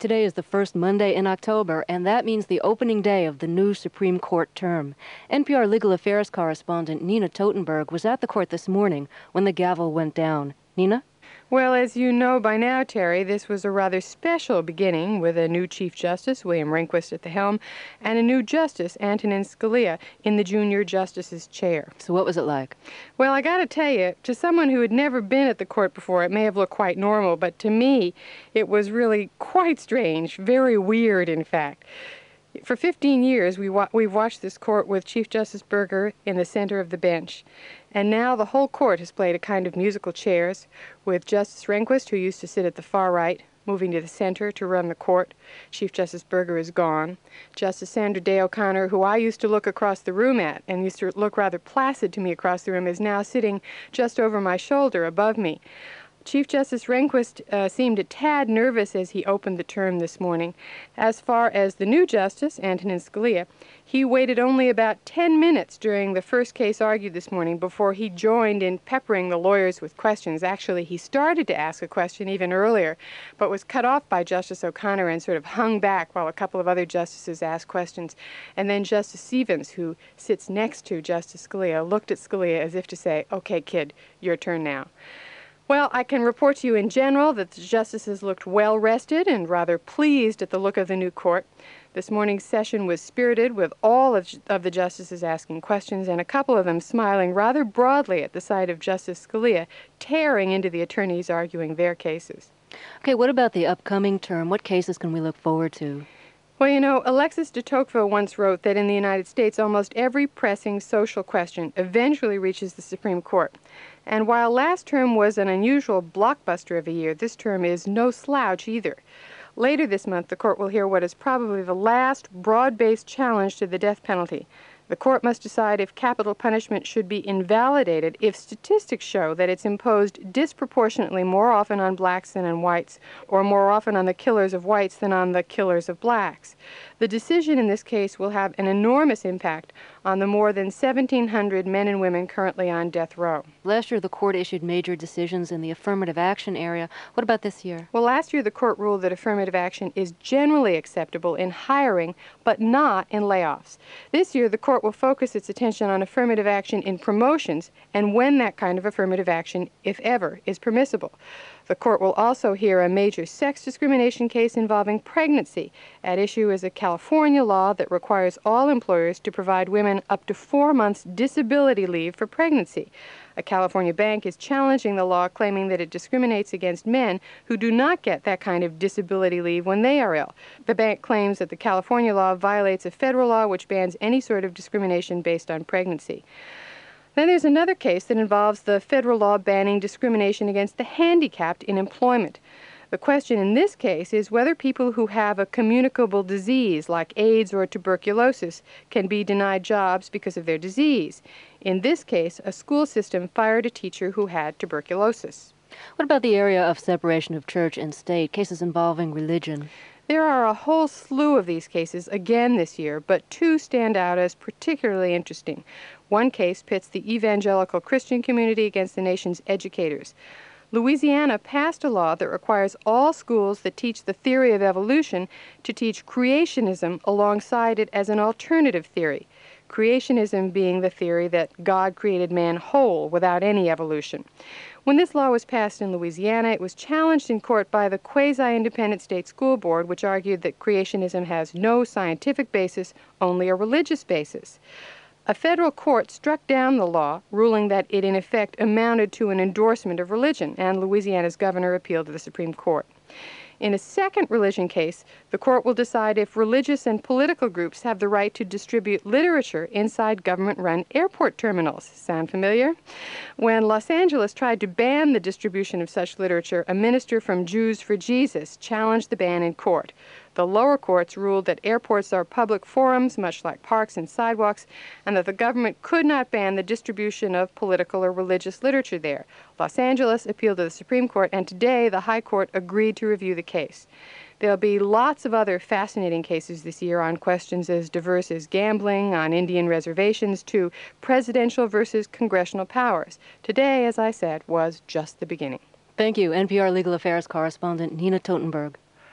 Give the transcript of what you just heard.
Today is the first Monday in October, and that means the opening day of the new Supreme Court term. NPR legal affairs correspondent Nina Totenberg was at the court this morning when the gavel went down. Nina? Well, as you know by now, Terry, this was a rather special beginning with a new Chief Justice, William Rehnquist, at the helm, and a new Justice, Antonin Scalia, in the Junior Justice's chair. So what was it like? Well, I gotta tell you, to someone who had never been at the court before, it may have looked quite normal, but to me, it was really quite strange, very weird, in fact. For 15 years, we've watched this court with Chief Justice Burger in the center of the bench. And now the whole court has played a kind of musical chairs, with Justice Rehnquist, who used to sit at the far right, moving to the center to run the court. Chief Justice Burger is gone. Justice Sandra Day O'Connor, who I used to look across the room at and used to look rather placid to me across the room, is now sitting just over my shoulder above me. Chief Justice Rehnquist seemed a tad nervous as he opened the term this morning. As far as the new justice, Antonin Scalia, he waited only about 10 minutes during the first case argued this morning before he joined in peppering the lawyers with questions. Actually, he started to ask a question even earlier, but was cut off by Justice O'Connor and sort of hung back while a couple of other justices asked questions. And then Justice Stevens, who sits next to Justice Scalia, looked at Scalia as if to say, "Okay, kid, your turn now." Well, I can report to you in general that the justices looked well rested and rather pleased at the look of the new court. This morning's session was spirited, with all of the justices asking questions and a couple of them smiling rather broadly at the sight of Justice Scalia tearing into the attorneys arguing their cases. Okay, what about the upcoming term? What cases can we look forward to? Well, you know, Alexis de Tocqueville once wrote that in the United States, almost every pressing social question eventually reaches the Supreme Court. And while last term was an unusual blockbuster of a year, this term is no slouch either. Later this month, the court will hear what is probably the last broad-based challenge to the death penalty. The court must decide if capital punishment should be invalidated if statistics show that it's imposed disproportionately more often on blacks than on whites, or more often on the killers of whites than on the killers of blacks. The decision in this case will have an enormous impact on the more than 1,700 men and women currently on death row. Last year, the court issued major decisions in the affirmative action area. What about this year? Well, last year, the court ruled that affirmative action is generally acceptable in hiring, but not in layoffs. This year, the court will focus its attention on affirmative action in promotions and when that kind of affirmative action, if ever, is permissible. The court will also hear a major sex discrimination case involving pregnancy. At issue is a California law that requires all employers to provide women up to 4 months disability leave for pregnancy. A California bank is challenging the law, claiming that it discriminates against men who do not get that kind of disability leave when they are ill. The bank claims that the California law violates a federal law which bans any sort of discrimination based on pregnancy. Then there's another case that involves the federal law banning discrimination against the handicapped in employment. The question in this case is whether people who have a communicable disease like AIDS or tuberculosis can be denied jobs because of their disease. In this case, a school system fired a teacher who had tuberculosis. What about the area of separation of church and state, cases involving religion? There are a whole slew of these cases again this year, but two stand out as particularly interesting. One case pits the evangelical Christian community against the nation's educators. Louisiana passed a law that requires all schools that teach the theory of evolution to teach creationism alongside it as an alternative theory. Creationism being the theory that God created man whole without any evolution. When this law was passed in Louisiana, it was challenged in court by the quasi-independent state school board, which argued that creationism has no scientific basis, only a religious basis. A federal court struck down the law, ruling that it in effect amounted to an endorsement of religion, and Louisiana's governor appealed to the Supreme Court. In a second religion case, the court will decide if religious and political groups have the right to distribute literature inside government-run airport terminals. Sound familiar? When Los Angeles tried to ban the distribution of such literature, a minister from Jews for Jesus challenged the ban in court. The lower courts ruled that airports are public forums, much like parks and sidewalks, and that the government could not ban the distribution of political or religious literature there. Los Angeles appealed to the Supreme Court, and today the High Court agreed to review the case. There'll be lots of other fascinating cases this year on questions as diverse as gambling, on Indian reservations, to presidential versus congressional powers. Today, as I said, was just the beginning. Thank you, NPR legal affairs correspondent Nina Totenberg.